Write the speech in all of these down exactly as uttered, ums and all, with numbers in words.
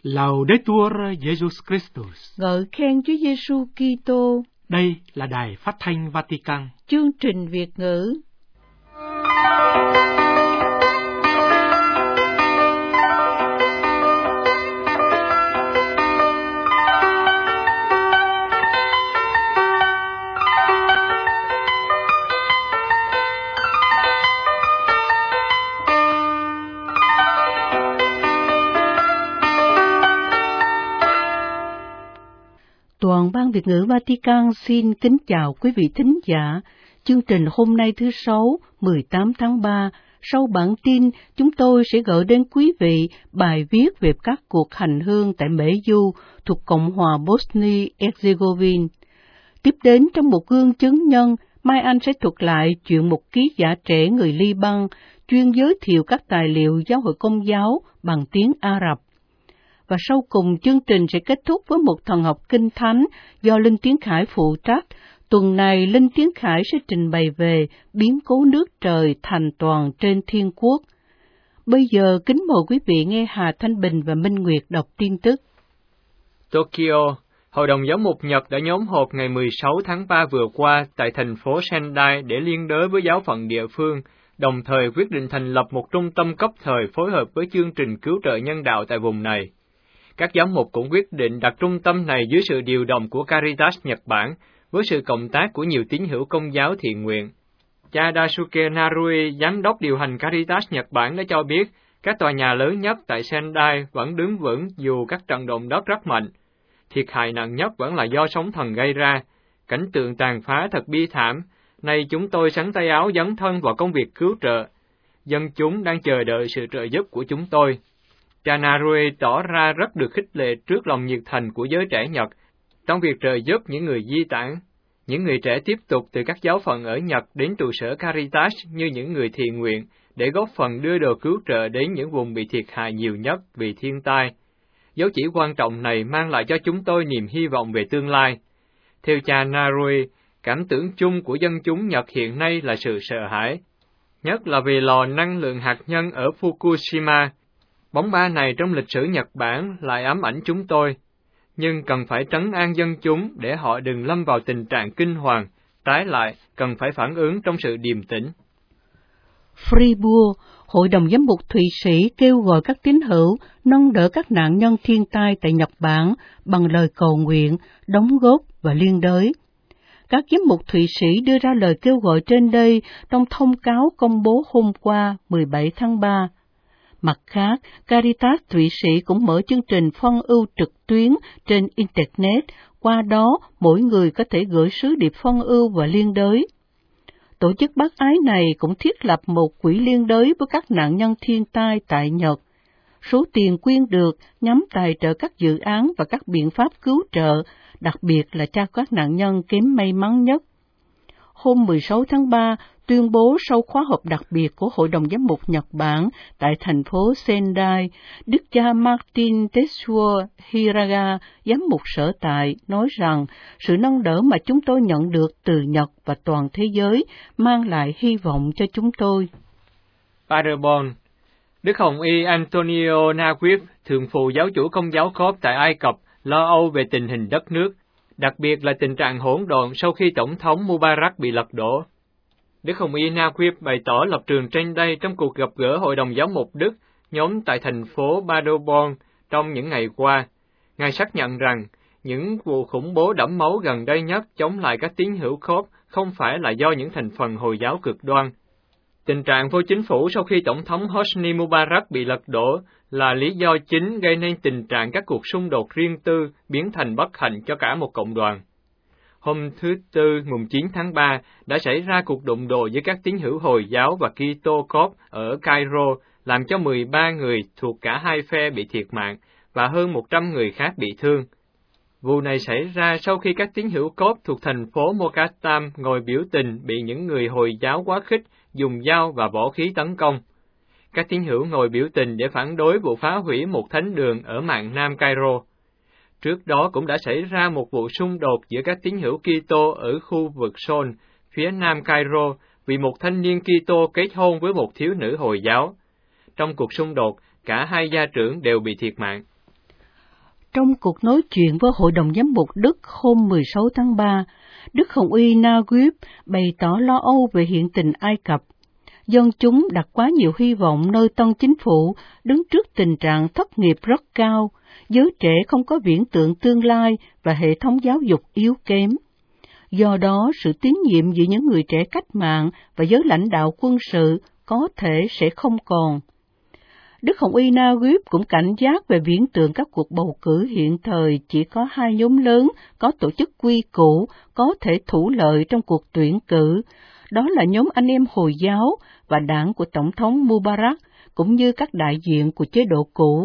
Laudetur Jesus Christus. Ngợi khen Chúa Giêsu Kitô. Đây là Đài Phát thanh Vatican. Chương trình Việt ngữ. Toàn ban Việt ngữ Vatican xin kính chào quý vị thính giả. Chương trình hôm nay thứ Sáu, mười tám tháng ba, sau bản tin, chúng tôi sẽ gửi đến quý vị bài viết về các cuộc hành hương tại Mễ Du thuộc Cộng hòa Bosnia-Herzegovina. Tiếp đến trong một gương chứng nhân, Mai Anh sẽ thuật lại chuyện một ký giả trẻ người Liban chuyên giới thiệu các tài liệu giáo hội Công giáo bằng tiếng Ả Rập. Và sau cùng chương trình sẽ kết thúc với một thần học kinh thánh do Linh Tiến Khải phụ trách. Tuần này Linh Tiến Khải sẽ trình bày về biến cố nước trời thành toàn trên thiên quốc. Bây giờ kính mời quý vị nghe Hà Thanh Bình và Minh Nguyệt đọc tin tức. Tokyo, Hội đồng Giám mục Nhật đã nhóm họp ngày mười sáu tháng ba vừa qua tại thành phố Sendai để liên đới với giáo phận địa phương, đồng thời quyết định thành lập một trung tâm cấp thời phối hợp với chương trình cứu trợ nhân đạo tại vùng này. Các giám mục cũng quyết định đặt trung tâm này dưới sự điều động của Caritas Nhật Bản, với sự cộng tác của nhiều tín hữu Công giáo thiện nguyện. Cha Daisuke Narui, giám đốc điều hành Caritas Nhật Bản đã cho biết, các tòa nhà lớn nhất tại Sendai vẫn đứng vững dù các trận động đất rất mạnh. Thiệt hại nặng nhất vẫn là do sóng thần gây ra. Cảnh tượng tàn phá thật bi thảm. Nay chúng tôi sắn tay áo dấn thân vào công việc cứu trợ. Dân chúng đang chờ đợi sự trợ giúp của chúng tôi. Cha Narui tỏ ra rất được khích lệ trước lòng nhiệt thành của giới trẻ Nhật trong việc trợ giúp những người di tản. Những người trẻ tiếp tục từ các giáo phận ở Nhật đến trụ sở Caritas như những người thiện nguyện để góp phần đưa đồ cứu trợ đến những vùng bị thiệt hại nhiều nhất vì thiên tai. Dấu chỉ quan trọng này mang lại cho chúng tôi niềm hy vọng về tương lai. Theo cha Narui, cảm tưởng chung của dân chúng Nhật hiện nay là sự sợ hãi, nhất là vì lò năng lượng hạt nhân ở Fukushima. Bóng ba này trong lịch sử Nhật Bản lại ám ảnh chúng tôi, nhưng cần phải trấn an dân chúng để họ đừng lâm vào tình trạng kinh hoàng, trái lại cần phải phản ứng trong sự điềm tĩnh. Fribourg, Hội đồng Giám mục Thụy Sĩ kêu gọi các tín hữu nâng đỡ các nạn nhân thiên tai tại Nhật Bản bằng lời cầu nguyện, đóng góp và liên đới. Các giám mục Thụy Sĩ đưa ra lời kêu gọi trên đây trong thông cáo công bố hôm qua mười bảy tháng ba. Mặt khác, Caritas Thụy Sĩ cũng mở chương trình phân ưu trực tuyến trên Internet, qua đó mỗi người có thể gửi sứ điệp phân ưu và liên đới. Tổ chức bác ái này cũng thiết lập một quỹ liên đới với các nạn nhân thiên tai tại Nhật. Số tiền quyên được nhằm tài trợ các dự án và các biện pháp cứu trợ, đặc biệt là cho các nạn nhân kém may mắn nhất. Hôm mười sáu tháng ba, tuyên bố sau khóa họp đặc biệt của Hội đồng Giám mục Nhật Bản tại thành phố Sendai, Đức cha Martin Tetsuo Hiraga, giám mục sở tại, nói rằng sự nâng đỡ mà chúng tôi nhận được từ Nhật và toàn thế giới mang lại hy vọng cho chúng tôi. Paderborn, Đức Hồng Y Antonio Naguib, thượng phụ giáo chủ Công giáo Cốp tại Ai Cập, lo âu về tình hình đất nước, đặc biệt là tình trạng hỗn độn sau khi Tổng thống Mubarak bị lật đổ. Đức Hồng Y Naguib bày tỏ lập trường trên đây trong cuộc gặp gỡ Hội đồng Giáo mục Đức nhóm tại thành phố Paderborn trong những ngày qua. Ngài xác nhận rằng những vụ khủng bố đẫm máu gần đây nhất chống lại các tín hữu Cốp không phải là do những thành phần Hồi giáo cực đoan. Tình trạng vô chính phủ sau khi Tổng thống Hosni Mubarak bị lật đổ là lý do chính gây nên tình trạng các cuộc xung đột riêng tư biến thành bất hạnh cho cả một cộng đoàn. Hôm thứ Tư, mùng chín tháng ba, đã xảy ra cuộc đụng độ giữa các tín hữu Hồi giáo và Kitô Cốp ở Cairo, làm cho mười ba người thuộc cả hai phe bị thiệt mạng và hơn một trăm người khác bị thương. Vụ này xảy ra sau khi các tín hữu Cốp thuộc thành phố Mokatam ngồi biểu tình bị những người Hồi giáo quá khích dùng dao và võ khí tấn công. Các tín hữu ngồi biểu tình để phản đối vụ phá hủy một thánh đường ở mạn Nam Cairo. Trước đó cũng đã xảy ra một vụ xung đột giữa các tín hữu Kitô ở khu vực Son, phía nam Cairo, vì một thanh niên Kitô kết hôn với một thiếu nữ Hồi giáo. Trong cuộc xung đột, cả hai gia trưởng đều bị thiệt mạng. Trong cuộc nói chuyện với Hội đồng Giám mục Đức hôm mười sáu tháng ba, Đức Hồng Y Naguib bày tỏ lo âu về hiện tình Ai Cập. Dân chúng đặt quá nhiều hy vọng nơi tân chính phủ đứng trước tình trạng thất nghiệp rất cao, giới trẻ không có viễn tượng tương lai và hệ thống giáo dục yếu kém. Do đó, sự tín nhiệm giữa những người trẻ cách mạng và giới lãnh đạo quân sự có thể sẽ không còn. Đức Hồng Y Naguib cũng cảnh giác về viễn tượng các cuộc bầu cử hiện thời chỉ có hai nhóm lớn có tổ chức quy củ có thể thủ lợi trong cuộc tuyển cử, đó là nhóm anh em Hồi giáo và đảng của Tổng thống Mubarak, cũng như các đại diện của chế độ cũ.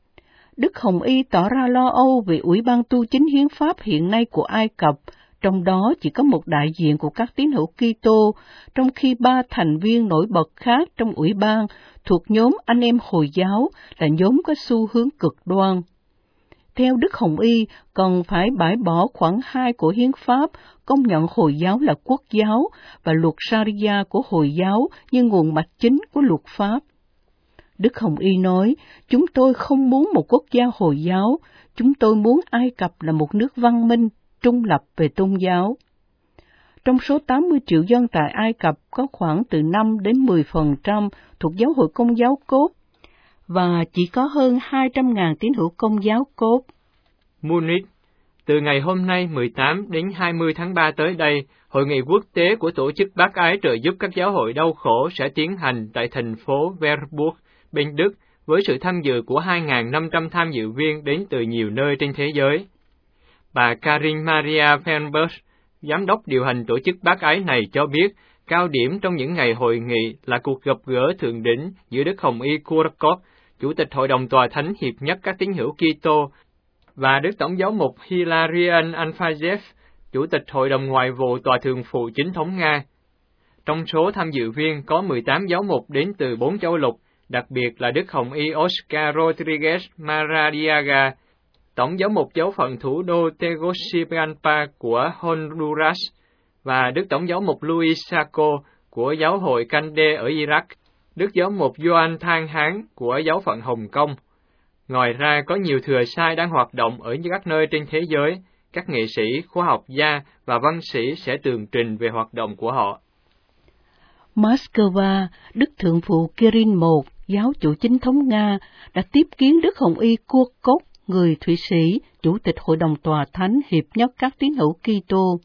Đức Hồng Y tỏ ra lo âu về Ủy ban tu chính hiến pháp hiện nay của Ai Cập, trong đó chỉ có một đại diện của các tín hữu Kitô, trong khi ba thành viên nổi bật khác trong ủy ban thuộc nhóm anh em Hồi giáo là nhóm có xu hướng cực đoan. Theo Đức Hồng Y, cần phải bãi bỏ khoản hai của hiến pháp công nhận Hồi giáo là quốc giáo và luật Sharia của Hồi giáo như nguồn mạch chính của luật pháp. Đức Hồng Y nói, chúng tôi không muốn một quốc gia Hồi giáo, chúng tôi muốn Ai Cập là một nước văn minh, trung lập về tôn giáo. Trong số tám mươi triệu dân tại Ai Cập có khoảng từ năm đến mười phần trăm thuộc giáo hội Công giáo cốt, và chỉ có hơn hai trăm nghìn tín hữu Công giáo cốt. Munich, từ ngày hôm nay mười tám đến hai mươi tháng ba tới đây, Hội nghị quốc tế của Tổ chức Bác ái trợ giúp các giáo hội đau khổ sẽ tiến hành tại thành phố Verburg, bên Đức, với sự tham dự của hai nghìn năm trăm tham dự viên đến từ nhiều nơi trên thế giới. Bà Karin Maria Fernberg, giám đốc điều hành tổ chức bác ái này cho biết, cao điểm trong những ngày hội nghị là cuộc gặp gỡ thượng đỉnh giữa Đức Hồng Y Kurakov, Chủ tịch Hội đồng Tòa Thánh Hiệp nhất các tín hữu Kitô, và Đức Tổng giáo mục Hilarion Alphayev, Chủ tịch Hội đồng Ngoại vụ Tòa Thượng phụ Chính thống Nga. Trong số tham dự viên có mười tám giáo mục đến từ bốn châu lục, đặc biệt là Đức Hồng Y Oscar Rodriguez Maradiaga, Tổng giáo mục giáo phận thủ đô Tegucigalpa của Honduras, và Đức Tổng giáo mục Luis Saco của giáo hội Cande ở Iraq, Đức giáo mục Gioan Thang Hán của giáo phận Hồng Kông. Ngoài ra, có nhiều thừa sai đang hoạt động ở các nơi trên thế giới. Các nghệ sĩ, khoa học gia và văn sĩ sẽ tường trình về hoạt động của họ. Moscow, Đức Thượng phụ Kirin một, giáo chủ chính thống Nga, đã tiếp kiến Đức Hồng Y Kurakov, người Thụy Sĩ, Chủ tịch Hội đồng Tòa Thánh Hiệp nhất các tín hữu Kitô.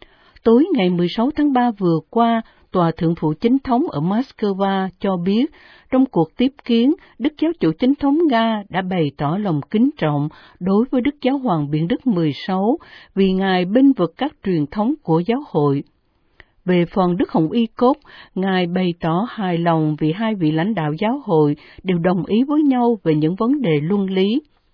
Tối ngày mười sáu tháng ba vừa qua, Tòa Thượng phụ Chính thống ở Moscow cho biết, trong cuộc tiếp kiến, Đức Giáo chủ Chính thống Nga đã bày tỏ lòng kính trọng đối với Đức Giáo hoàng Biển Đức mười sáu vì Ngài bênh vực các truyền thống của giáo hội. Về phần Đức Hồng Y Cốt, Ngài bày tỏ hài lòng vì hai vị lãnh đạo giáo hội đều đồng ý với nhau về những vấn đề luân lý.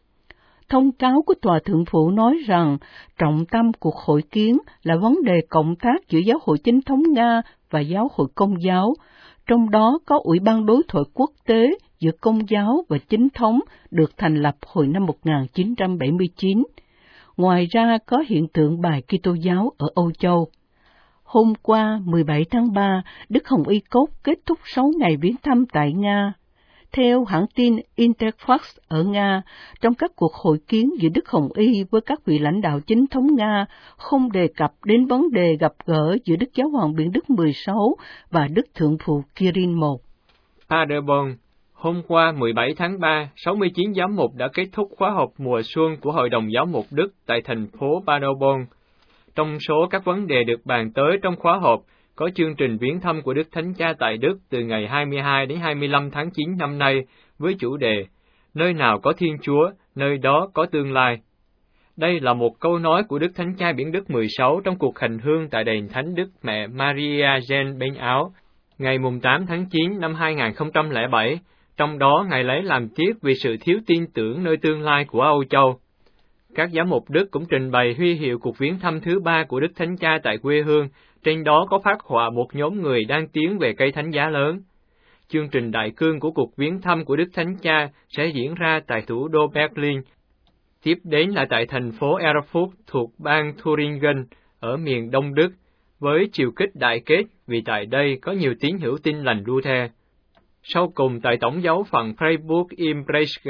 Thông cáo của Tòa Thượng phụ nói rằng trọng tâm cuộc hội kiến là vấn đề cộng tác giữa Giáo hội Chính thống Nga và Giáo hội Công giáo, trong đó có Ủy ban đối thoại quốc tế giữa Công giáo và Chính thống được thành lập hồi năm một nghìn chín trăm bảy mươi chín. Ngoài ra có hiện tượng bài Kitô giáo ở Âu Châu. Hôm qua, mười bảy tháng ba, Đức Hồng Y Cốt kết thúc sáu ngày viếng thăm tại Nga. Theo hãng tin Interfax ở Nga, trong các cuộc hội kiến giữa Đức Hồng Y với các vị lãnh đạo chính thống Nga không đề cập đến vấn đề gặp gỡ giữa Đức Giáo hoàng Biển Đức mười sáu và Đức Thượng phụ Kirin một. Paderborn, hôm qua mười bảy tháng ba, sáu mươi chín giám mục đã kết thúc khóa họp mùa xuân của Hội đồng Giáo mục Đức tại thành phố Paderborn. Trong số các vấn đề được bàn tới trong khóa họp, có chương trình viếng thăm của Đức Thánh Cha tại Đức từ ngày hai mươi hai đến hai mươi lăm tháng chín năm nay với chủ đề Nơi nào có Thiên Chúa, nơi đó có tương lai. Đây là một câu nói của Đức Thánh Cha Biển Đức mười sáu trong cuộc hành hương tại đền Thánh Đức Mẹ Maria Gen bên Áo, ngày tám tháng chín năm hai nghìn không trăm lẻ bảy, trong đó Ngài lấy làm tiếc vì sự thiếu tin tưởng nơi tương lai của Âu Châu. Các giám mục Đức cũng trình bày huy hiệu cuộc viếng thăm thứ ba của Đức Thánh Cha tại quê hương, trên đó có phác họa một nhóm người đang tiến về cây thánh giá lớn. Chương trình đại cương của cuộc viếng thăm của Đức Thánh Cha sẽ diễn ra tại thủ đô Berlin, tiếp đến là tại thành phố Erfurt thuộc bang Thuringen ở miền Đông Đức, với chiều kích đại kết vì tại đây có nhiều tín hữu Tin lành Luther. Sau cùng tại Tổng giáo phận Freiburg im Breisgau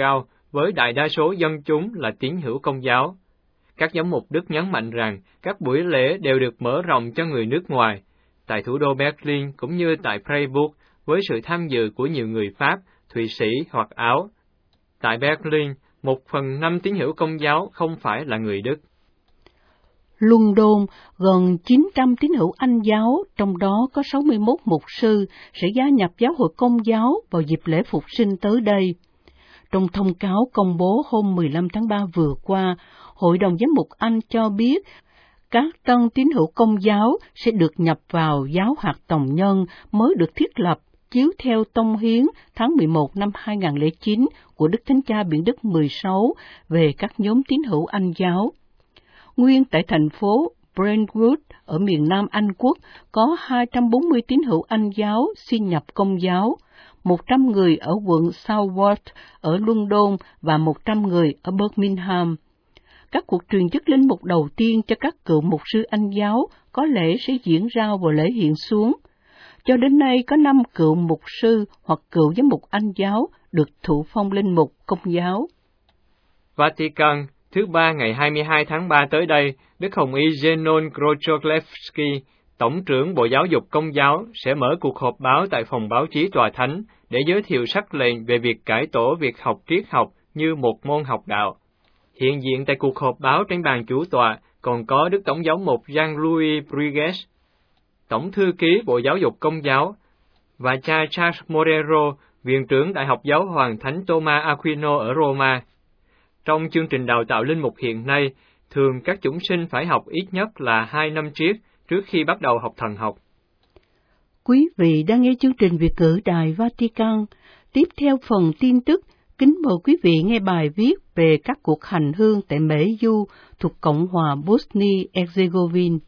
với đại đa số dân chúng là tín hữu Công giáo. Các giám mục Đức nhấn mạnh rằng các buổi lễ đều được mở rộng cho người nước ngoài, tại thủ đô Berlin cũng như tại Freiburg với sự tham dự của nhiều người Pháp, Thụy Sĩ hoặc Áo. Tại Berlin, một phần năm tín hữu Công giáo không phải là người Đức. London, gần chín trăm tín hữu Anh giáo, trong đó có sáu mươi mốt mục sư, sẽ gia nhập giáo hội Công giáo vào dịp lễ Phục sinh tới đây. Trong thông cáo công bố hôm mười lăm tháng ba vừa qua, Hội đồng Giám mục Anh cho biết các tân tín hữu Công giáo sẽ được nhập vào giáo hạt Tòng Nhân mới được thiết lập chiếu theo tông hiến tháng mười một năm hai nghìn không trăm lẻ chín của Đức Thánh Cha Biển Đức mười sáu về các nhóm tín hữu Anh giáo. Nguyên tại thành phố Brentwood ở miền Nam Anh Quốc có hai trăm bốn mươi tín hữu Anh giáo xin nhập Công giáo, một trăm người ở quận Southwark ở London và một trăm người ở Birmingham. Các cuộc truyền chức linh mục đầu tiên cho các cựu mục sư Anh giáo có lẽ sẽ diễn ra vào lễ hiện xuống. Cho đến nay có năm cựu mục sư hoặc cựu giám mục Anh giáo được thụ phong linh mục Công giáo. Vatican, thứ ba ngày hai mươi hai tháng ba tới đây, Đức Hồng Y Zenon Krochokhlevsky, Tổng trưởng Bộ Giáo dục Công giáo, sẽ mở cuộc họp báo tại phòng báo chí Tòa Thánh để giới thiệu sắc lệnh về việc cải tổ việc học triết học như một môn học đạo. Hiện diện tại cuộc họp báo trên bàn chủ tọa còn có Đức Tổng giáo mục Jean-Louis Brugues, Tổng thư ký Bộ Giáo dục Công giáo, và cha Charles Morero, Viện trưởng Đại học Giáo hoàng Thánh Thomas Aquino ở Roma. Trong chương trình đào tạo linh mục hiện nay, thường các chúng sinh phải học ít nhất là hai năm triết trước khi bắt đầu học thần học. Quý vị đang nghe chương trình Việt ngữ Đài Vatican. Tiếp theo phần tin tức, kính mời quý vị nghe bài viết về các cuộc hành hương tại Mễ Du thuộc Cộng hòa Bosnia-Herzegovina.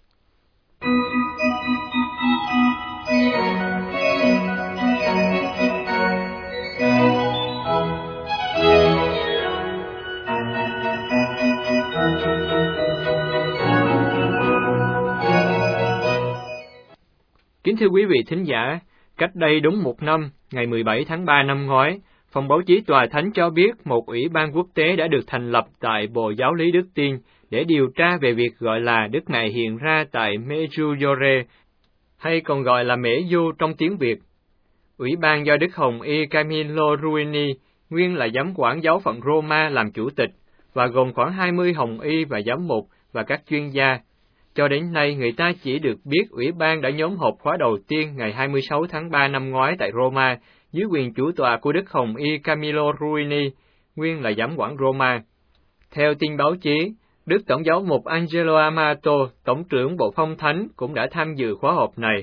Kính thưa quý vị thính giả, cách đây đúng một năm, ngày mười bảy tháng ba năm ngoái, phòng báo chí Tòa Thánh cho biết một ủy ban quốc tế đã được thành lập tại Bộ Giáo lý Đức Tin để điều tra về việc gọi là Đức Mẹ hiện ra tại Medjugorje, hay còn gọi là Mễ Du trong tiếng Việt. Ủy ban do Đức Hồng Y Camillo Ruini, nguyên là giám quản giáo phận Roma làm chủ tịch, và gồm khoảng hai mươi hồng y và giám mục và các chuyên gia. Cho đến nay, người ta chỉ được biết ủy ban đã nhóm họp khóa đầu tiên ngày hai mươi sáu tháng ba năm ngoái tại Roma, dưới quyền chủ tọa của Đức Hồng Y Camillo Ruini, nguyên là giám quản Roma. Theo tin báo chí, Đức Tổng giáo mục Angelo Amato, Tổng trưởng Bộ Phong Thánh, cũng đã tham dự khóa họp này.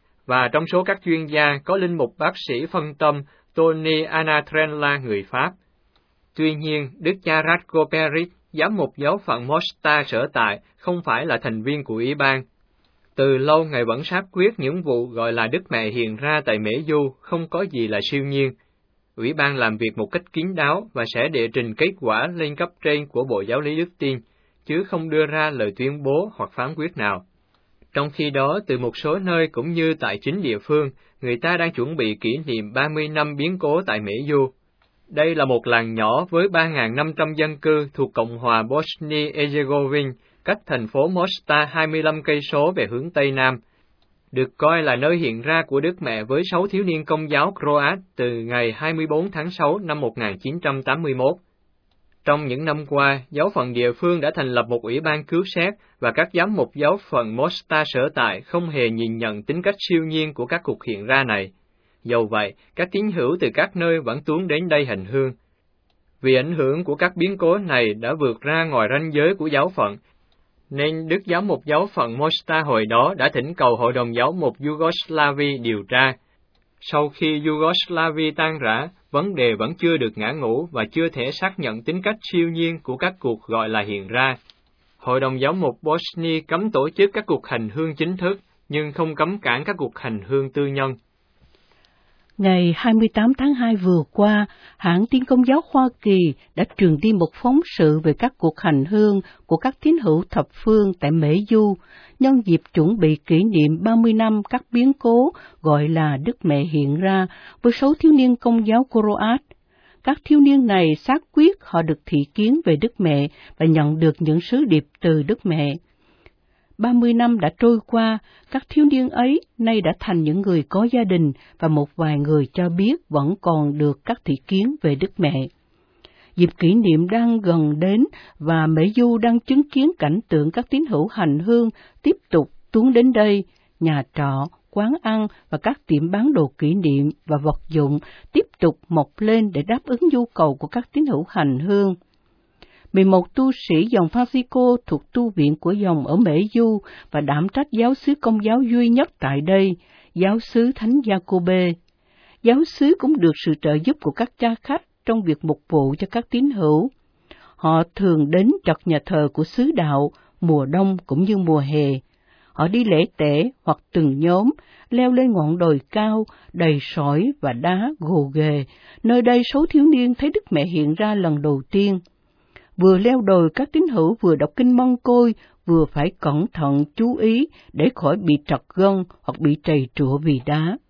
Và trong số các chuyên gia có linh mục bác sĩ phân tâm Tony Anatrella, người Pháp. Tuy nhiên, Đức cha Radko Peric, giám mục giáo phận Mostar sở tại, không phải là thành viên của ủy ban. Từ lâu Ngài vẫn xác quyết những vụ gọi là Đức Mẹ hiện ra tại Mễ Du không có gì là siêu nhiên. Ủy ban làm việc một cách kín đáo và sẽ đệ trình kết quả lên cấp trên của Bộ Giáo lý Đức Tin, chứ không đưa ra lời tuyên bố hoặc phán quyết nào. Trong khi đó, từ một số nơi cũng như tại chính địa phương, người ta đang chuẩn bị kỷ niệm ba mươi năm biến cố tại Mễ Du. Đây là một làng nhỏ với ba nghìn năm trăm dân cư thuộc Cộng hòa Bosnia-Herzegovina, cách thành phố Mostar hai mươi lăm cây số về hướng Tây Nam. Được coi là nơi hiện ra của Đức Mẹ với sáu thiếu niên Công giáo Croat từ ngày hai mươi bốn tháng sáu năm một nghìn chín trăm tám mươi mốt. Trong những năm qua, giáo phận địa phương đã thành lập một ủy ban cứu xét và các giám mục giáo phận Mostar sở tại không hề nhìn nhận tính cách siêu nhiên của các cuộc hiện ra này. Dầu vậy, các tín hữu từ các nơi vẫn tuôn đến đây hành hương. Vì ảnh hưởng của các biến cố này đã vượt ra ngoài ranh giới của giáo phận, nên Đức Giám mục giáo phận Mostar hồi đó đã thỉnh cầu Hội đồng Giáo mục Yugoslavia điều tra. Sau khi Yugoslavia tan rã, vấn đề vẫn chưa được ngã ngũ và chưa thể xác nhận tính cách siêu nhiên của các cuộc gọi là hiện ra. Hội đồng Giáo mục Bosnia cấm tổ chức các cuộc hành hương chính thức, nhưng không cấm cản các cuộc hành hương tư nhân. Ngày hai mươi tám tháng hai vừa qua, hãng tin Công giáo Hoa Kỳ đã truyền đi một phóng sự về các cuộc hành hương của các tín hữu thập phương tại Mễ Du, nhân dịp chuẩn bị kỷ niệm ba mươi năm các biến cố gọi là Đức Mẹ hiện ra với sáu thiếu niên Công giáo Croat. Các thiếu niên này xác quyết họ được thị kiến về Đức Mẹ và nhận được những sứ điệp từ Đức Mẹ. Ba mươi năm đã trôi qua, các thiếu niên ấy nay đã thành những người có gia đình và một vài người cho biết vẫn còn được các thị kiến về Đức Mẹ. Dịp kỷ niệm đang gần đến và Mễ Du đang chứng kiến cảnh tượng các tín hữu hành hương tiếp tục tuôn đến đây, nhà trọ, quán ăn và các tiệm bán đồ kỷ niệm và vật dụng tiếp tục mọc lên để đáp ứng nhu cầu của các tín hữu hành hương. mười một tu sĩ dòng Francisco thuộc tu viện của dòng ở Mễ Du và đảm trách giáo xứ Công giáo duy nhất tại đây, giáo xứ Thánh Giacôbê. Giáo xứ cũng được sự trợ giúp của các cha khách trong việc mục vụ cho các tín hữu. Họ thường đến trật nhà thờ của xứ đạo, mùa đông cũng như mùa hè. Họ đi lễ tễ hoặc từng nhóm, leo lên ngọn đồi cao, đầy sỏi và đá gồ ghề, nơi đây số thiếu niên thấy Đức Mẹ hiện ra lần đầu tiên. Vừa leo đồi, các tín hữu vừa đọc kinh Mân Côi, vừa phải cẩn thận chú ý để khỏi bị trật gân hoặc bị trầy trụa vì đá.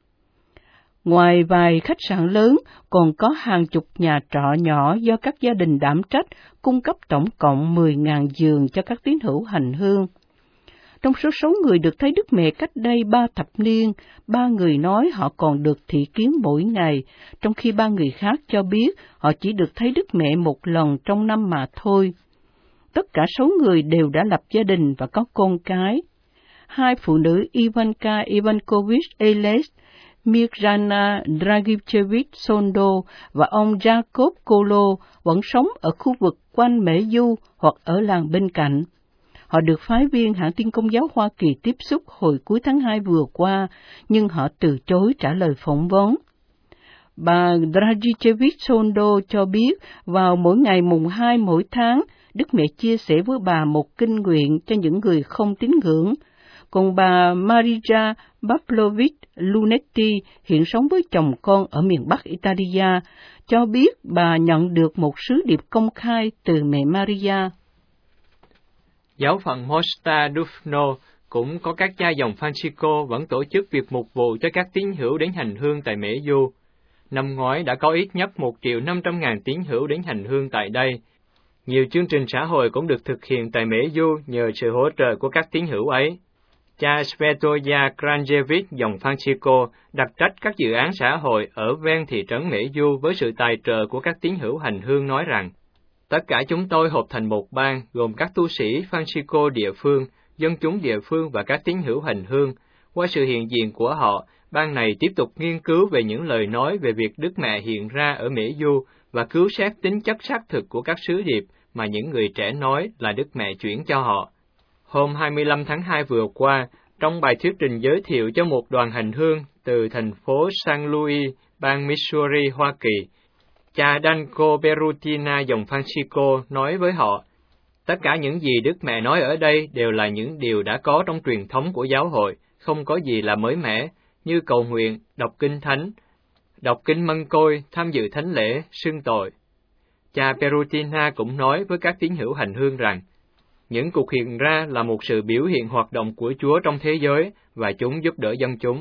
Ngoài vài khách sạn lớn, còn có hàng chục nhà trọ nhỏ do các gia đình đảm trách, cung cấp tổng cộng mười nghìn giường cho các tín hữu hành hương. Trong số sáu người được thấy Đức Mẹ cách đây ba thập niên, ba người nói họ còn được thị kiến mỗi ngày, trong khi ba người khác cho biết họ chỉ được thấy Đức Mẹ một lần trong năm mà thôi. Tất cả sáu người đều đã lập gia đình và có con cái. Hai phụ nữ Ivanka Ivankovich Eles, Mirjana Dragichevich Sondo và ông Jacob Kolo vẫn sống ở khu vực quanh Mễ Du hoặc ở làng bên cạnh. Họ được phái viên hãng tin Công giáo Hoa Kỳ tiếp xúc hồi cuối tháng hai vừa qua, nhưng họ từ chối trả lời phỏng vấn. Bà Dragichevich Sondo cho biết vào mỗi ngày mùng hai mỗi tháng, Đức Mẹ chia sẻ với bà một kinh nguyện cho những người không tín ngưỡng. Còn bà Marija Pavlovich Lunetti, hiện sống với chồng con ở miền Bắc Italia, cho biết bà nhận được một sứ điệp công khai từ mẹ Maria. Giáo phận Mosta Dufno cũng có các cha dòng Francisco vẫn tổ chức việc mục vụ cho các tín hữu đến hành hương tại Mễ Du. Năm ngoái đã có ít nhất một triệu năm trăm ngàn tín hữu đến hành hương tại đây. Nhiều chương trình xã hội cũng được thực hiện tại Mễ Du nhờ sự hỗ trợ của các tín hữu ấy. Cha Svetoya Kranjevich dòng Francisco đặt trách các dự án xã hội ở ven thị trấn Mễ Du với sự tài trợ của các tín hữu hành hương nói rằng, tất cả chúng tôi hợp thành một ban gồm các tu sĩ Francisco địa phương, dân chúng địa phương và các tín hữu hành hương. Qua sự hiện diện của họ, ban này tiếp tục nghiên cứu về những lời nói về việc Đức Mẹ hiện ra ở Mễ Du và cứu xét tính chất xác thực của các sứ điệp mà những người trẻ nói là Đức Mẹ chuyển cho họ. Hôm hai mươi lăm tháng hai vừa qua, trong bài thuyết trình giới thiệu cho một đoàn hành hương từ thành phố Saint Louis, bang Missouri, Hoa Kỳ, cha Danko Perutina dòng Francisco nói với họ, tất cả những gì Đức Mẹ nói ở đây đều là những điều đã có trong truyền thống của giáo hội, không có gì là mới mẻ, như cầu nguyện, đọc kinh thánh, đọc kinh Mân Côi, tham dự thánh lễ, xưng tội. Cha Perutina cũng nói với các tín hữu hành hương rằng, những cuộc hiện ra là một sự biểu hiện hoạt động của Chúa trong thế giới và chúng giúp đỡ dân chúng.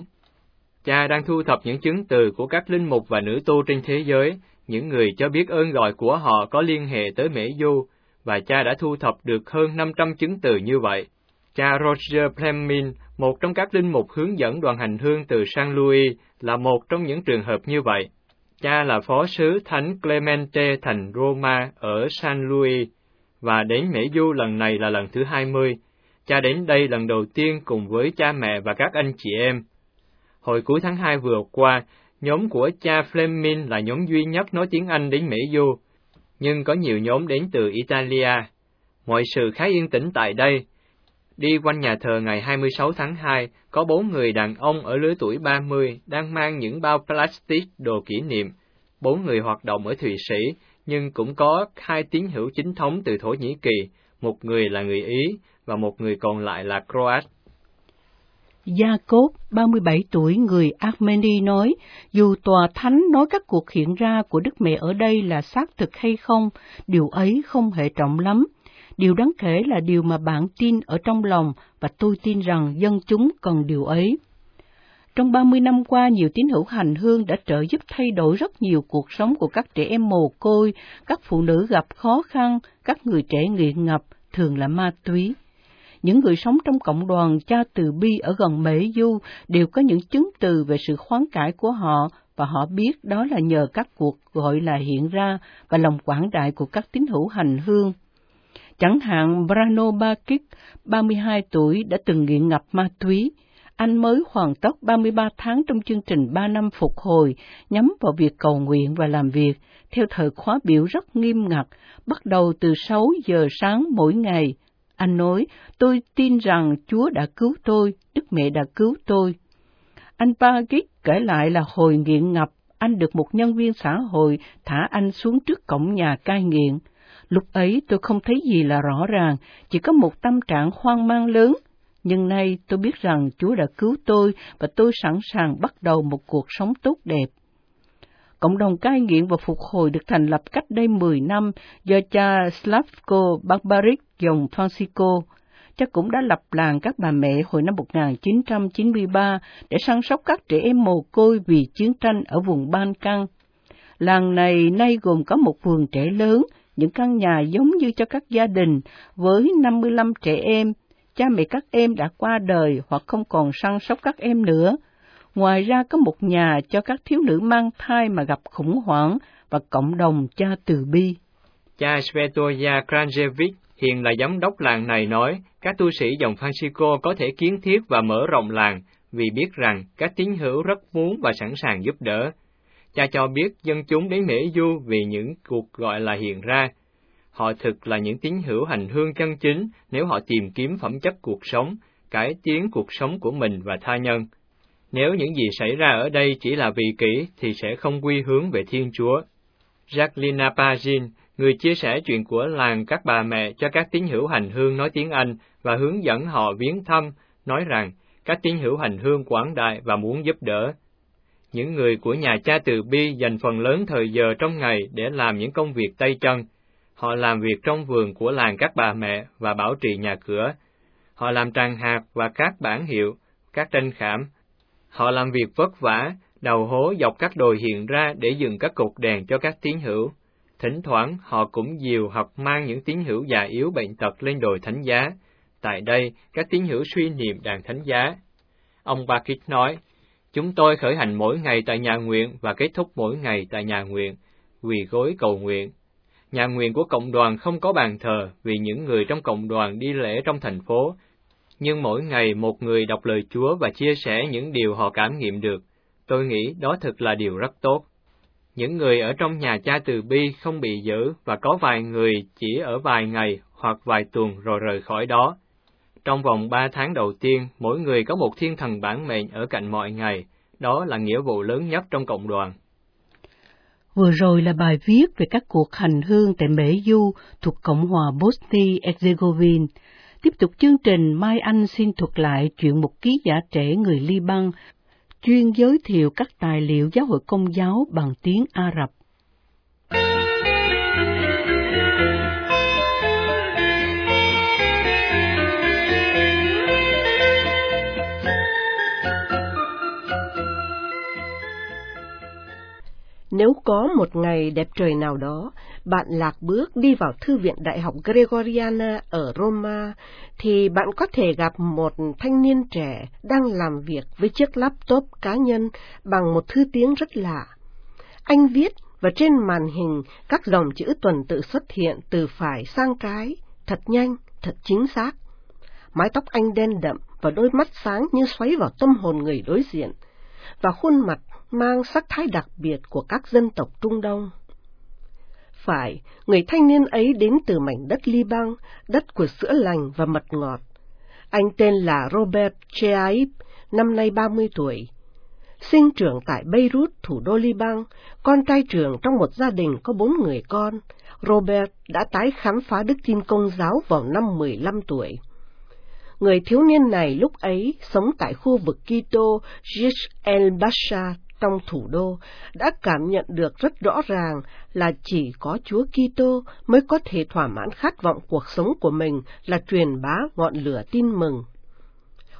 Cha đang thu thập những chứng từ của các linh mục và nữ tu trên thế giới, những người cho biết ơn gọi của họ có liên hệ tới Mễ Du, và cha đã thu thập được hơn năm trăm chứng từ như vậy. Cha Roger Fleming, một trong các linh mục hướng dẫn đoàn hành hương từ Saint Louis, là một trong những trường hợp như vậy. Cha là phó sứ Thánh Clemente thành Roma ở Saint Louis, và đến Mễ Du lần này là lần thứ hai mươi. Cha đến đây lần đầu tiên cùng với cha mẹ và các anh chị em. Hồi cuối tháng hai vừa qua, nhóm của cha Fleming là nhóm duy nhất nói tiếng Anh đến Mễ Du, nhưng có nhiều nhóm đến từ Italia. Mọi sự khá yên tĩnh tại đây. Đi quanh nhà thờ ngày hai mươi sáu tháng hai, có bốn người đàn ông ở lứa tuổi ba mươi đang mang những bao plastic đồ kỷ niệm. Bốn người hoạt động ở Thụy Sĩ, nhưng cũng có hai tín hữu chính thống từ Thổ Nhĩ Kỳ, một người là người Ý và một người còn lại là Croat. Jacob, ba mươi bảy tuổi, người Armenia nói, dù tòa thánh nói các cuộc hiện ra của Đức Mẹ ở đây là xác thực hay không, điều ấy không hệ trọng lắm. Điều đáng kể là điều mà bạn tin ở trong lòng, và tôi tin rằng dân chúng cần điều ấy. Trong ba mươi năm qua, nhiều tín hữu hành hương đã trợ giúp thay đổi rất nhiều cuộc sống của các trẻ em mồ côi, các phụ nữ gặp khó khăn, các người trẻ nghiện ngập, thường là ma túy. Những người sống trong cộng đoàn Cha Từ Bi ở gần Mễ Du đều có những chứng từ về sự khoán cải của họ, và họ biết đó là nhờ các cuộc gọi là hiện ra và lòng quảng đại của các tín hữu hành hương. Chẳng hạn Brano Bakic, ba mươi hai tuổi, đã từng nghiện ngập ma túy. Anh mới hoàn tất ba mươi ba tháng trong chương trình ba năm phục hồi, nhắm vào việc cầu nguyện và làm việc, theo thời khóa biểu rất nghiêm ngặt, bắt đầu từ sáu giờ sáng mỗi ngày. Anh nói, tôi tin rằng Chúa đã cứu tôi, Đức Mẹ đã cứu tôi. Anh Bakic kể lại là hồi nghiện ngập, anh được một nhân viên xã hội thả anh xuống trước cổng nhà cai nghiện. Lúc ấy tôi không thấy gì là rõ ràng, chỉ có một tâm trạng hoang mang lớn. Nhưng nay tôi biết rằng Chúa đã cứu tôi và tôi sẵn sàng bắt đầu một cuộc sống tốt đẹp. Cộng đồng cai nghiện và phục hồi được thành lập cách đây mười năm do cha Slavko Barbaric dòng Francisco. Cha cũng đã lập làng các bà mẹ hồi năm một nghìn chín trăm chín mươi ba để săn sóc các trẻ em mồ côi vì chiến tranh ở vùng Ban Căng. Làng này nay gồm có một vườn trẻ lớn, những căn nhà giống như cho các gia đình, với năm mươi lăm trẻ em. Cha mẹ các em đã qua đời hoặc không còn săn sóc các em nữa. Ngoài ra có một nhà cho các thiếu nữ mang thai mà gặp khủng hoảng và cộng đồng Cha Từ Bi. Cha Svetoja Kranjevic, hiện là giám đốc làng này, nói các tu sĩ dòng Francisco có thể kiến thiết và mở rộng làng vì biết rằng các tín hữu rất muốn và sẵn sàng giúp đỡ. Cha cho biết dân chúng đến Mễ Du vì những cuộc gọi là hiện ra. Họ thực là những tín hữu hành hương chân chính nếu họ tìm kiếm phẩm chất cuộc sống, cải tiến cuộc sống của mình và tha nhân. Nếu những gì xảy ra ở đây chỉ là vị kỷ thì sẽ không quy hướng về Thiên Chúa. Jacqueline Pagin, người chia sẻ chuyện của làng các bà mẹ cho các tín hữu hành hương nói tiếng Anh và hướng dẫn họ viếng thăm, nói rằng các tín hữu hành hương quảng đại và muốn giúp đỡ. Những người của nhà Cha Từ Bi dành phần lớn thời giờ trong ngày để làm những công việc tay chân. Họ làm việc trong vườn của làng các bà mẹ và bảo trì nhà cửa. Họ làm tràng hạt và các bảng hiệu, các tranh khảm. Họ làm việc vất vả, đào hố dọc các đồi hiện ra để dựng các cột đèn cho các tín hữu. Thỉnh thoảng họ cũng dìu hoặc mang những tín hữu già yếu bệnh tật lên đồi thánh giá. Tại đây, các tín hữu suy niệm đàn thánh giá. Ông Bakic nói, chúng tôi khởi hành mỗi ngày tại nhà nguyện và kết thúc mỗi ngày tại nhà nguyện, quỳ gối cầu nguyện. Nhà nguyện của cộng đoàn không có bàn thờ vì những người trong cộng đoàn đi lễ trong thành phố, nhưng mỗi ngày một người đọc lời Chúa và chia sẻ những điều họ cảm nghiệm được. Tôi nghĩ đó thực là điều rất tốt. Những người ở trong nhà Cha Từ Bi không bị giữ và có vài người chỉ ở vài ngày hoặc vài tuần rồi rời khỏi đó. Trong vòng ba tháng đầu tiên, mỗi người có một thiên thần bản mệnh ở cạnh mọi ngày. Đó là nghĩa vụ lớn nhất trong cộng đoàn. Vừa rồi là bài viết về các cuộc hành hương tại Mễ Du thuộc Cộng hòa Bosnia-Herzegovina. Tiếp tục chương trình, Mai Anh xin thuật lại chuyện một ký giả trẻ người Liban chuyên giới thiệu các tài liệu giáo hội Công giáo bằng tiếng Ả Rập. Nếu có một ngày đẹp trời nào đó, bạn lạc bước đi vào Thư viện Đại học Gregoriana ở Roma, thì bạn có thể gặp một thanh niên trẻ đang làm việc với chiếc laptop cá nhân bằng một thứ tiếng rất lạ. Anh viết và trên màn hình các dòng chữ tuần tự xuất hiện từ phải sang trái, thật nhanh, thật chính xác. Mái tóc anh đen đậm và đôi mắt sáng như xoáy vào tâm hồn người đối diện, và khuôn mặt mang sắc thái đặc biệt của các dân tộc Trung Đông. Phải, người thanh niên ấy đến từ mảnh đất Liban, đất của sữa lành và mật ngọt. Anh tên là Robert Cheaib, năm nay ba mươi tuổi. Sinh trưởng tại Beirut, thủ đô Liban, con trai trưởng trong một gia đình có bốn người con, Robert đã tái khám phá đức tin Công giáo vào năm mười lăm tuổi. Người thiếu niên này lúc ấy sống tại khu vực Quito, Jish el-Basha trong thủ đô, đã cảm nhận được rất rõ ràng là chỉ có Chúa Kitô mới có thể thỏa mãn khát vọng cuộc sống của mình là truyền bá ngọn lửa tin mừng.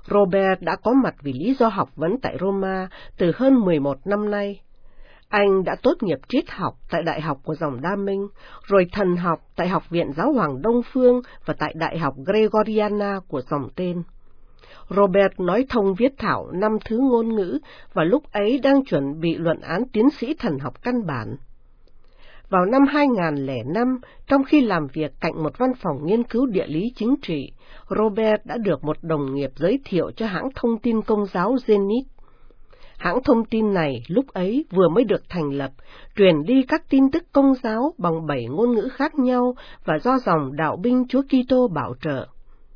Robert đã có mặt vì lý do học vấn tại Roma từ hơn mười một năm nay. Anh đã tốt nghiệp triết học tại Đại học của dòng Đa Minh, rồi thần học tại Học viện Giáo hoàng Đông Phương và tại Đại học Gregoriana của dòng tên. Robert nói thông viết thạo năm thứ ngôn ngữ và lúc ấy đang chuẩn bị luận án tiến sĩ thần học căn bản. Vào năm hai nghìn lẻ năm, trong khi làm việc cạnh một văn phòng nghiên cứu địa lý chính trị, Robert đã được một đồng nghiệp giới thiệu cho hãng thông tin công giáo Zenith. Hãng thông tin này lúc ấy vừa mới được thành lập, truyền đi các tin tức công giáo bằng bảy ngôn ngữ khác nhau và do dòng đạo binh Chúa Kitô bảo trợ.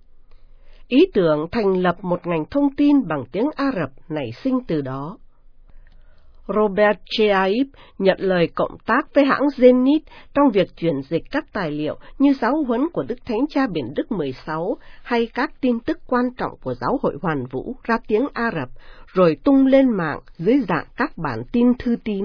Ý tưởng thành lập một ngành thông tin bằng tiếng Ả Rập nảy sinh từ đó. Robert Cheaib nhận lời cộng tác với hãng Zenith trong việc chuyển dịch các tài liệu như giáo huấn của Đức Thánh Cha Biển Đức mười sáu hay các tin tức quan trọng của Giáo hội Hoàn Vũ ra tiếng Ả Rập, rồi tung lên mạng dưới dạng các bản tin thư tín.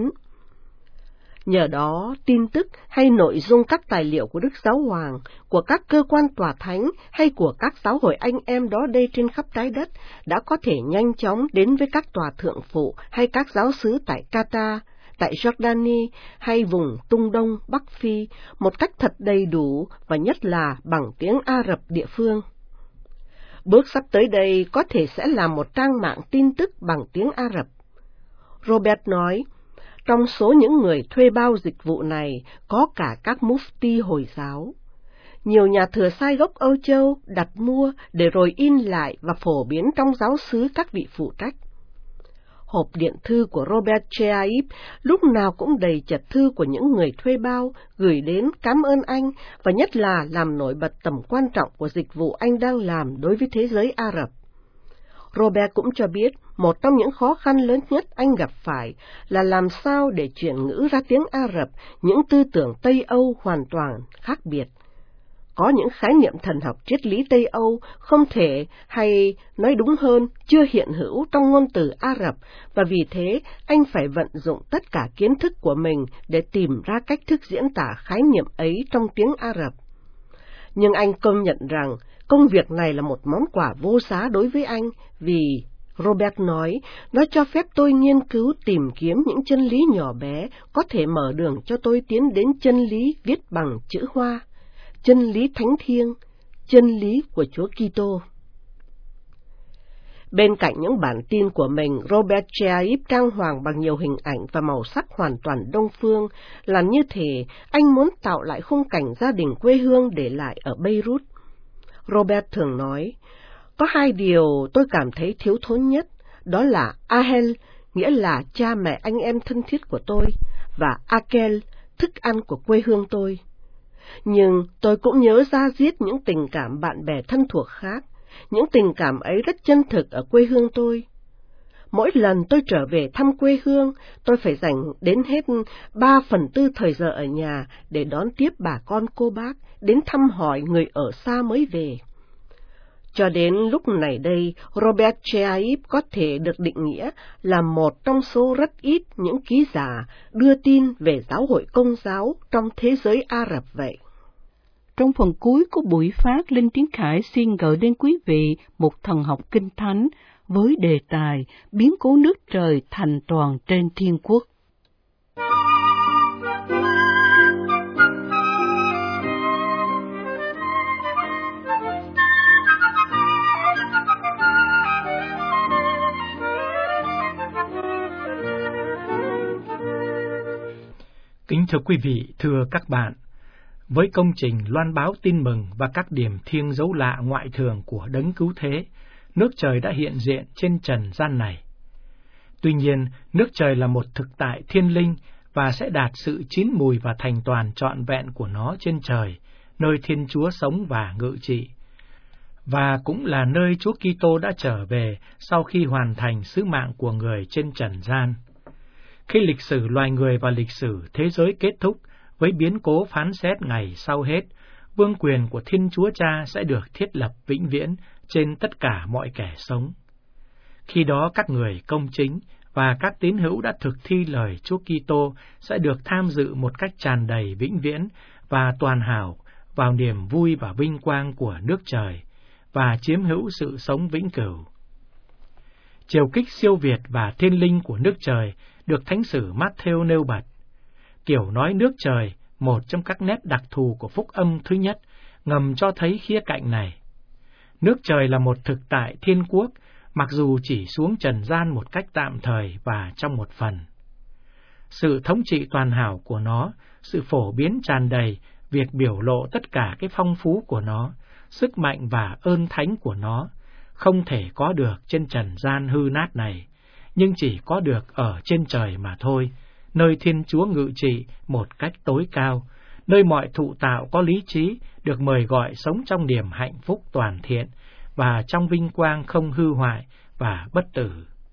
Nhờ đó, tin tức hay nội dung các tài liệu của Đức Giáo Hoàng, của các cơ quan tòa thánh hay của các giáo hội anh em đó đây trên khắp trái đất đã có thể nhanh chóng đến với các tòa thượng phụ hay các giáo xứ tại Qatar, tại Jordani hay vùng Trung Đông, Bắc Phi một cách thật đầy đủ và nhất là bằng tiếng Ả Rập địa phương. Bước sắp tới đây có thể sẽ là một trang mạng tin tức bằng tiếng Ả Rập. Robert nói, trong số những người thuê bao dịch vụ này có cả các mufti Hồi giáo. Nhiều nhà thừa sai gốc Âu Châu đặt mua để rồi in lại và phổ biến trong giáo xứ các vị phụ trách. Hộp điện thư của Robert Cheaib lúc nào cũng đầy chật thư của những người thuê bao gửi đến cảm ơn anh và nhất là làm nổi bật tầm quan trọng của dịch vụ anh đang làm đối với thế giới Ả Rập. Robert cũng cho biết một trong những khó khăn lớn nhất anh gặp phải là làm sao để chuyển ngữ ra tiếng Ả Rập những tư tưởng Tây Âu hoàn toàn khác biệt. Có những khái niệm thần học triết lý Tây Âu không thể, hay nói đúng hơn, chưa hiện hữu trong ngôn từ Ả Rập, và vì thế anh phải vận dụng tất cả kiến thức của mình để tìm ra cách thức diễn tả khái niệm ấy trong tiếng Ả Rập. Nhưng anh công nhận rằng công việc này là một món quà vô giá đối với anh, vì, Robert nói, nó cho phép tôi nghiên cứu tìm kiếm những chân lý nhỏ bé có thể mở đường cho tôi tiến đến chân lý viết bằng chữ Hoa, chân lý thánh thiêng, chân lý của Chúa Kitô. Bên cạnh những bản tin của mình, Robert Cheaib trang hoàng bằng nhiều hình ảnh và màu sắc hoàn toàn đông phương, là như thể anh muốn tạo lại khung cảnh gia đình quê hương để lại ở Beirut. Robert thường nói, có hai điều tôi cảm thấy thiếu thốn nhất, đó là Ahel, nghĩa là cha mẹ anh em thân thiết của tôi, và Akel, thức ăn của quê hương tôi. Nhưng tôi cũng nhớ ra diết những tình cảm bạn bè thân thuộc khác, những tình cảm ấy rất chân thực ở quê hương tôi. Mỗi lần tôi trở về thăm quê hương, tôi phải dành đến hết ba phần tư thời giờ ở nhà để đón tiếp bà con cô bác, đến thăm hỏi người ở xa mới về. Cho đến lúc này đây, Robert Cheaib có thể được định nghĩa là một trong số rất ít những ký giả đưa tin về giáo hội công giáo trong thế giới Ả Rập vậy. Trong phần cuối của buổi phát, Linh Tiến Khải xin gửi đến quý vị một thần học kinh thánh với đề tài biến cố nước trời thành toàn trên thiên quốc. Kính thưa quý vị, thưa các bạn, với công trình loan báo tin mừng và các điểm thiêng dấu lạ ngoại thường của đấng cứu thế, nước trời đã hiện diện trên trần gian này. Tuy nhiên, nước trời là một thực tại thiên linh và sẽ đạt sự chín mùi và thành toàn trọn vẹn của nó trên trời, nơi Thiên Chúa sống và ngự trị. Và cũng là nơi Chúa Kitô đã trở về sau khi hoàn thành sứ mạng của người trên trần gian. Khi lịch sử loài người và lịch sử thế giới kết thúc với biến cố phán xét ngày sau hết, vương quyền của Thiên Chúa Cha sẽ được thiết lập vĩnh viễn trên tất cả mọi kẻ sống. Khi đó các người công chính và các tín hữu đã thực thi lời Chúa Kitô sẽ được tham dự một cách tràn đầy vĩnh viễn và toàn hảo vào niềm vui và vinh quang của nước trời và chiếm hữu sự sống vĩnh cửu. Triều kích siêu việt và thiên linh của nước trời được Thánh sử Matthew nêu bật. Kiểu nói nước trời, một trong các nét đặc thù của phúc âm thứ nhất, ngầm cho thấy khía cạnh này. Nước trời là một thực tại thiên quốc, mặc dù chỉ xuống trần gian một cách tạm thời và trong một phần. Sự thống trị toàn hảo của nó, sự phổ biến tràn đầy, việc biểu lộ tất cả cái phong phú của nó, sức mạnh và ơn thánh của nó, không thể có được trên trần gian hư nát này, nhưng chỉ có được ở trên trời mà thôi, nơi Thiên Chúa ngự trị một cách tối cao, nơi mọi thụ tạo có lý trí được mời gọi sống trong niềm hạnh phúc toàn thiện và trong vinh quang không hư hoại và bất tử.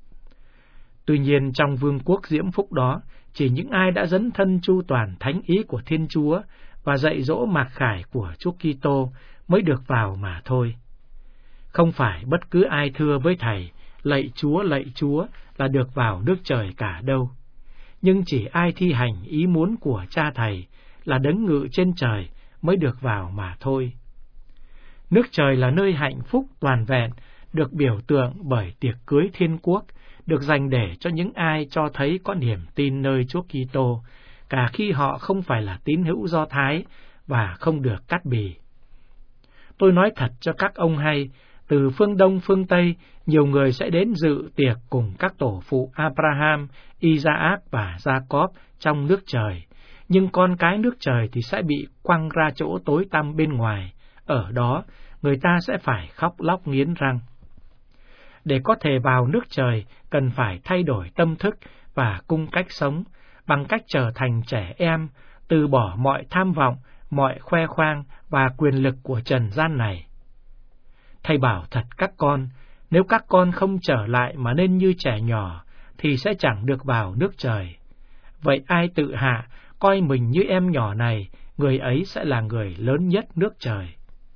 Tuy nhiên, trong vương quốc diễm phúc đó, chỉ những ai đã dấn thân chu toàn thánh ý của Thiên Chúa và dạy dỗ mặc khải của Chúa Kitô mới được vào mà thôi. Không phải bất cứ ai thưa với Thầy, lạy Chúa, lạy Chúa là được vào nước trời cả đâu. Nhưng chỉ ai thi hành ý muốn của Cha Thầy là đấng ngự trên trời mới được vào mà thôi. Nước trời là nơi hạnh phúc toàn vẹn, được biểu tượng bởi tiệc cưới thiên quốc, được dành để cho những ai cho thấy có niềm tin nơi Chúa Kitô, cả khi họ không phải là tín hữu Do Thái và không được cắt bì. Tôi nói thật cho các ông hay, từ phương Đông phương Tây, nhiều người sẽ đến dự tiệc cùng các tổ phụ Abraham, Isaac và Jacob trong nước trời, nhưng con cái nước trời thì sẽ bị quăng ra chỗ tối tăm bên ngoài, ở đó người ta sẽ phải khóc lóc nghiến răng. Để có thể vào nước trời, cần phải thay đổi tâm thức và cung cách sống, bằng cách trở thành trẻ em, từ bỏ mọi tham vọng, mọi khoe khoang và quyền lực của trần gian này. Thầy bảo thật các con, nếu các con không trở lại mà nên như trẻ nhỏ, thì sẽ chẳng được vào nước trời. Vậy ai tự hạ, coi mình như em nhỏ này, người ấy sẽ là người lớn nhất nước trời.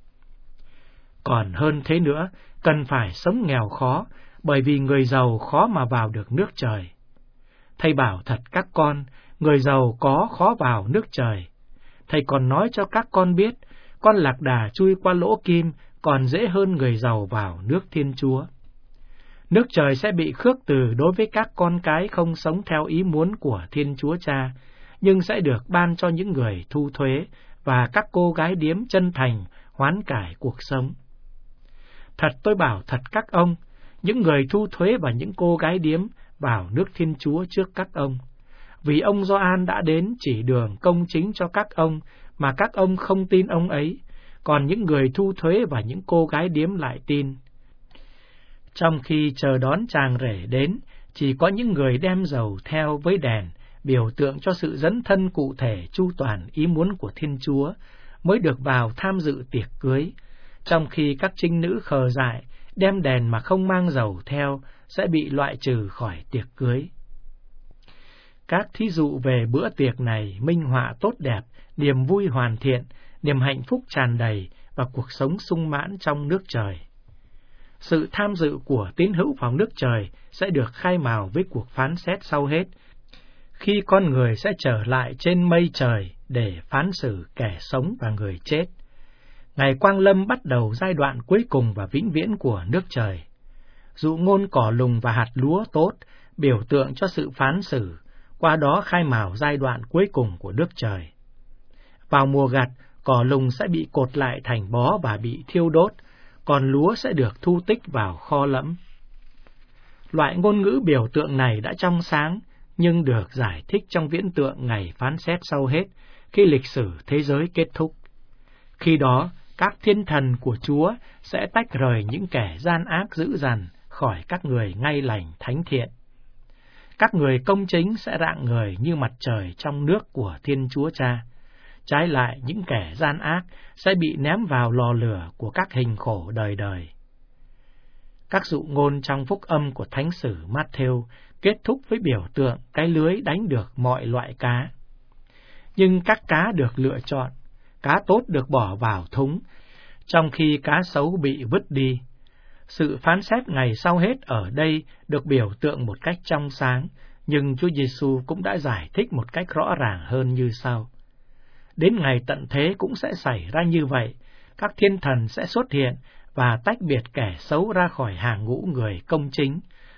Còn hơn thế nữa, cần phải sống nghèo khó, bởi vì người giàu khó mà vào được nước trời. Thầy bảo thật các con, người giàu có khó vào nước trời. Thầy còn nói cho các con biết, con lạc đà chui qua lỗ kim còn dễ hơn người giàu vào nước Thiên Chúa. Nước trời sẽ bị khước từ đối với các con cái không sống theo ý muốn của Thiên Chúa Cha, nhưng sẽ được ban cho những người thu thuế và các cô gái điếm chân thành hoán cải cuộc sống. Thật tôi bảo thật các ông, những người thu thuế và những cô gái điếm vào nước Thiên Chúa trước các ông, vì ông Gioan đã đến chỉ đường công chính cho các ông mà các ông không tin ông ấy, còn những người thu thuế và những cô gái điếm lại tin. Trong khi chờ đón chàng rể đến, chỉ có những người đem dầu theo với đèn, biểu tượng cho sự dấn thân cụ thể chu toàn ý muốn của Thiên Chúa, mới được vào tham dự tiệc cưới, trong khi các trinh nữ khờ dại đem đèn mà không mang dầu theo sẽ bị loại trừ khỏi tiệc cưới. Các thí dụ về bữa tiệc này minh họa tốt đẹp, niềm vui hoàn thiện, niềm hạnh phúc tràn đầy và cuộc sống sung mãn trong nước trời. Sự tham dự của tín hữu vào nước trời sẽ được khai mào với cuộc phán xét sau hết, khi con người sẽ trở lại trên mây trời để phán xử kẻ sống và người chết. Ngày Quang Lâm bắt đầu giai đoạn cuối cùng và vĩnh viễn của nước trời. Dụ ngôn cỏ lùng và hạt lúa tốt, biểu tượng cho sự phán xử, qua đó khai mào giai đoạn cuối cùng của nước trời. Vào mùa gặt, cỏ lùng sẽ bị cột lại thành bó và bị thiêu đốt, còn lúa sẽ được thu tích vào kho lẫm. Loại ngôn ngữ biểu tượng này đã trong sáng, nhưng được giải thích trong viễn tượng ngày phán xét sau hết, khi lịch sử thế giới kết thúc. Khi đó, các thiên thần của Chúa sẽ tách rời những kẻ gian ác dữ dằn khỏi các người ngay lành thánh thiện. Các người công chính sẽ rạng ngời như mặt trời trong nước của Thiên Chúa Cha. Trái lại, những kẻ gian ác sẽ bị ném vào lò lửa của các hình khổ đời đời. Các dụ ngôn trong phúc âm của Thánh sử Matthew kết thúc với biểu tượng cái lưới đánh được mọi loại cá. Nhưng các cá được lựa chọn, cá tốt được bỏ vào thúng, trong khi cá xấu bị vứt đi. Sự phán xét ngày sau hết ở đây được biểu tượng một cách trong sáng, nhưng Chúa Giêsu cũng đã giải thích một cách rõ ràng hơn như sau. Đến ngày tận thế cũng sẽ xảy ra như vậy, các thiên thần sẽ xuất hiện và tách biệt kẻ xấu ra khỏi hàng ngũ người công chính,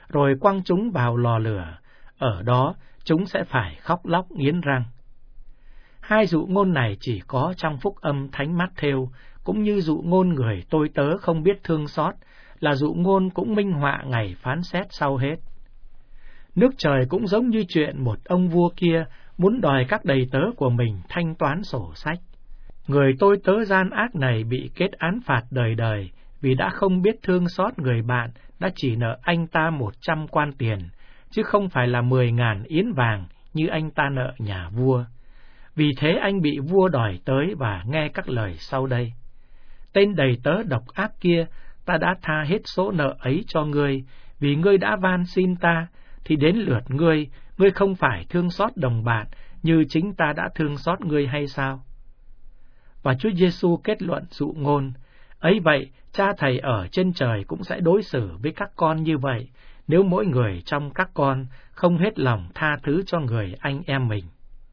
rồi quăng chúng vào lò lửa, ở đó chúng sẽ phải khóc lóc nghiến răng. Hai dụ ngôn này chỉ có trong phúc âm Thánh Mát-thêu, cũng như dụ ngôn người tôi tớ không biết thương xót, là dụ ngôn cũng minh họa ngày phán xét sau hết. Nước trời cũng giống như chuyện một ông vua kia muốn đòi các đầy tớ của mình thanh toán sổ sách. Người tôi tớ gian ác này bị kết án phạt đời đời vì đã không biết thương xót người bạn đã chỉ nợ anh ta một trăm quan tiền, chứ không phải là mười ngàn yến vàng như anh ta nợ nhà vua. Vì thế anh bị vua đòi tới và nghe các lời sau đây: Tên đầy tớ độc ác kia, ta đã tha hết số nợ ấy cho ngươi, vì ngươi đã van xin ta, thì đến lượt ngươi, ngươi không phải thương xót đồng bạn như chính ta đã thương xót ngươi hay sao? Và Chúa Giêsu kết luận dụ ngôn: Ấy vậy, Cha Thầy ở trên trời cũng sẽ đối xử với các con như vậy, nếu mỗi người trong các con không hết lòng tha thứ cho người anh em mình.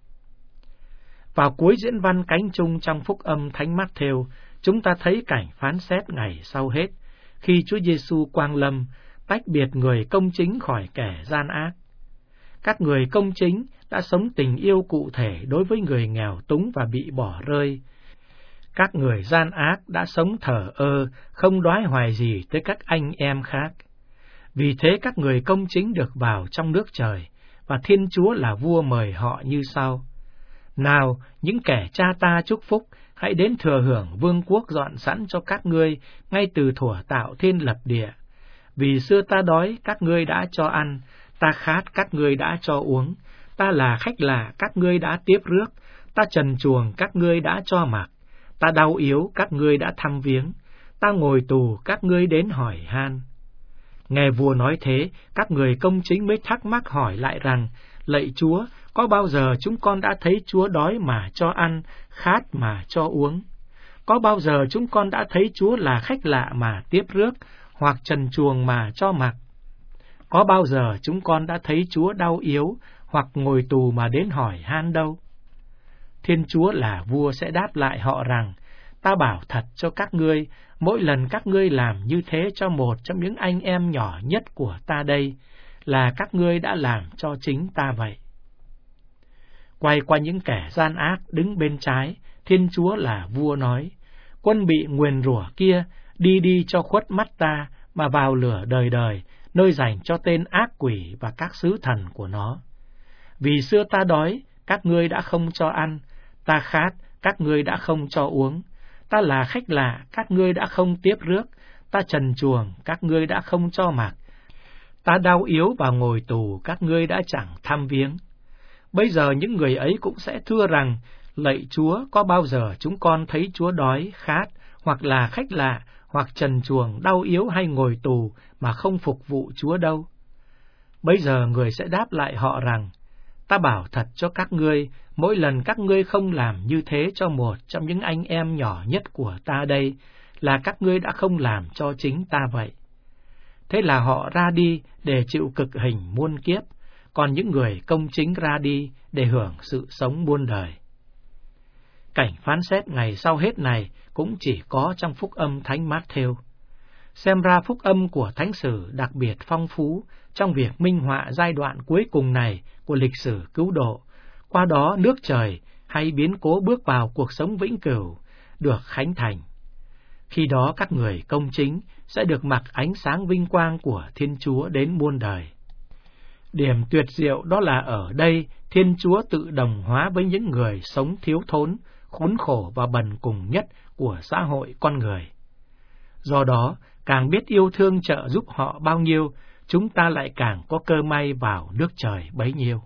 Vào cuối diễn văn cánh chung trong phúc âm Thánh Mát-thêu, chúng ta thấy cảnh phán xét ngày sau hết, khi Chúa Giêsu quang lâm, tách biệt người công chính khỏi kẻ gian ác. Các người công chính đã sống tình yêu cụ thể đối với người nghèo túng và bị bỏ rơi. Các người gian ác đã sống thờ ơ, không đoái hoài gì tới các anh em khác. Vì thế các người công chính được vào trong nước trời, và Thiên Chúa là vua mời họ như sau: Nào, những kẻ cha ta chúc phúc, hãy đến thừa hưởng vương quốc dọn sẵn cho các ngươi ngay từ thuở tạo thiên lập địa. Vì xưa ta đói, các ngươi đã cho ăn, ta khát, các ngươi đã cho uống, ta là khách lạ, các ngươi đã tiếp rước, ta trần truồng, các ngươi đã cho mặc, ta đau yếu, các ngươi đã thăm viếng, ta ngồi tù, các ngươi đến hỏi han. Nghe vua nói thế, các người công chính mới thắc mắc hỏi lại rằng: Lạy Chúa, có bao giờ chúng con đã thấy Chúa đói mà cho ăn, khát mà cho uống? Có bao giờ chúng con đã thấy Chúa là khách lạ mà tiếp rước, hoặc trần truồng mà cho mặc? Có bao giờ chúng con đã thấy Chúa đau yếu, hoặc ngồi tù mà đến hỏi han đâu? Thiên Chúa là vua sẽ đáp lại họ rằng: Ta bảo thật cho các ngươi, mỗi lần các ngươi làm như thế cho một trong những anh em nhỏ nhất của ta đây, là các ngươi đã làm cho chính ta vậy. Quay qua những kẻ gian ác đứng bên trái, Thiên Chúa là vua nói: Quân bị nguyền rủa kia, đi đi cho khuất mắt ta, mà vào lửa đời đời, nơi dành cho tên ác quỷ và các sứ thần của nó. Vì xưa ta đói, các ngươi đã không cho ăn, ta khát, các ngươi đã không cho uống, ta là khách lạ, các ngươi đã không tiếp rước, ta trần truồng, các ngươi đã không cho mặc, ta đau yếu và ngồi tù, các ngươi đã chẳng thăm viếng. Bây giờ những người ấy cũng sẽ thưa rằng: Lạy Chúa, có bao giờ chúng con thấy Chúa đói, khát, hoặc là khách lạ, hoặc trần truồng, đau yếu hay ngồi tù mà không phục vụ Chúa đâu? Bây giờ người sẽ đáp lại họ rằng: Ta bảo thật cho các ngươi, mỗi lần các ngươi không làm như thế cho một trong những anh em nhỏ nhất của ta đây, là các ngươi đã không làm cho chính ta vậy. Thế là họ ra đi để chịu cực hình muôn kiếp, còn những người công chính ra đi để hưởng sự sống muôn đời. Cảnh phán xét ngày sau hết này cũng chỉ có trong phúc âm Thánh Mát-thêu. Xem ra phúc âm của Thánh sử đặc biệt phong phú trong việc minh họa giai đoạn cuối cùng này của lịch sử cứu độ, qua đó nước trời hay biến cố bước vào cuộc sống vĩnh cửu, được khánh thành. Khi đó các người công chính sẽ được mặc ánh sáng vinh quang của Thiên Chúa đến muôn đời. Điểm tuyệt diệu đó là ở đây Thiên Chúa tự đồng hóa với những người sống thiếu thốn, khốn khổ và bần cùng nhất của xã hội con người. Do đó, càng biết yêu thương trợ giúp họ bao nhiêu, chúng ta lại càng có cơ may vào nước trời bấy nhiêu.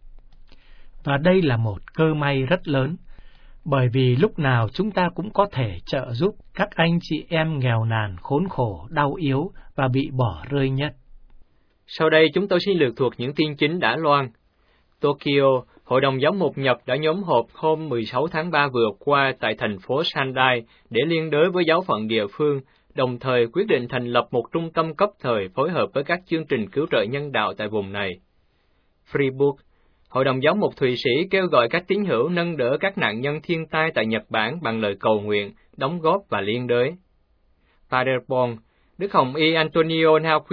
Và đây là một cơ may rất lớn, bởi vì lúc nào chúng ta cũng có thể trợ giúp các anh chị em nghèo nàn, khốn khổ, đau yếu và bị bỏ rơi nhất. Sau đây chúng tôi xin lược thuộc những tin chính đã loan. Tokyo, Hội đồng Giám mục Nhật đã nhóm họp hôm mười sáu tháng ba vừa qua tại thành phố Sendai để liên đới với giáo phận địa phương, đồng thời quyết định thành lập một trung tâm cấp thời phối hợp với các chương trình cứu trợ nhân đạo tại vùng này. Fribourg, Hội đồng Giám mục Thụy Sĩ kêu gọi các tín hữu nâng đỡ các nạn nhân thiên tai tại Nhật Bản bằng lời cầu nguyện, đóng góp và liên đới. Paderborn, Đức Hồng Y Antonio Nauquip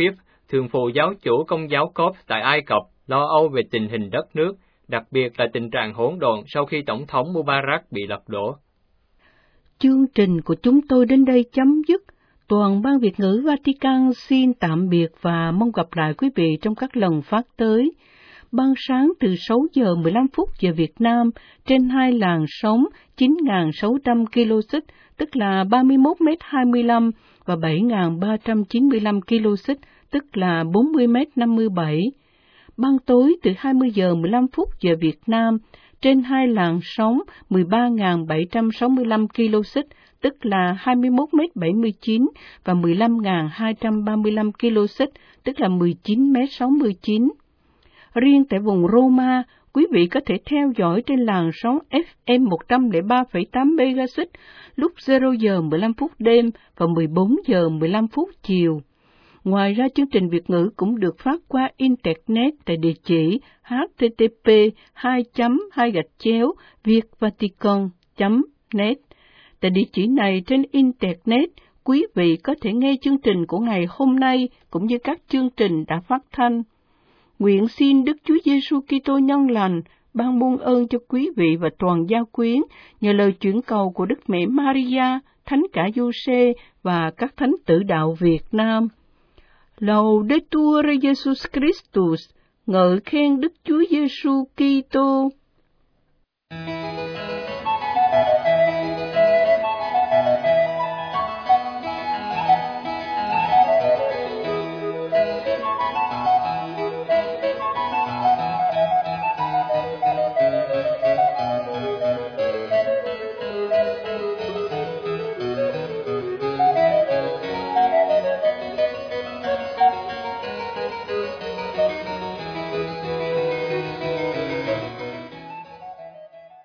Thường phụ giáo chủ Công giáo Cốp tại Ai Cập lo âu về tình hình đất nước, đặc biệt là tình trạng hỗn độn sau khi Tổng thống Mubarak bị lật đổ. Chương trình của chúng tôi đến đây chấm dứt. Toàn ban Việt ngữ Vatican xin tạm biệt và mong gặp lại quý vị trong các lần phát tới. Ban sáng từ sáu giờ mười lăm phút giờ Việt Nam trên hai làn sóng chín nghìn sáu trăm ki lô héc, tức là ba mươi mốt mét hai mươi lăm, và bảy nghìn ba trăm chín mươi lăm ki lô héc, tức là bốn mươi mét năm mươi bảy. Ban tối từ hai mươi giờ mười lăm phút giờ Việt Nam trên hai làn sóng mười ba nghìn bảy trăm sáu mươi lăm ki lô héc, tức là hai mươi mốt mét bảy mươi chín, và mười lăm nghìn hai trăm ba mươi lăm ki lô héc, tức là mười chín mét sáu mươi chín. Riêng tại vùng Roma, quý vị có thể theo dõi trên làn sóng ép em một không ba phẩy tám mê ga héc lúc zero giờ mười lăm phút đêm và mười bốn giờ mười lăm phút chiều. Ngoài ra, chương trình Việt ngữ cũng được phát qua Internet tại địa chỉ h t t p hai chấm hai gạch chéo vietvatican chấm net. Tại địa chỉ này trên Internet, quý vị có thể nghe chương trình của ngày hôm nay cũng như các chương trình đã phát thanh. Nguyện xin Đức Chúa Giêsu Kitô nhân lành ban muôn ơn cho quý vị và toàn gia quyến nhờ lời chuyển cầu của Đức Mẹ Maria, Thánh cả Giuse và các thánh tử đạo Việt Nam. Laudetur Jesus Christus, ngợi khen Đức Chúa Giêsu Kitô.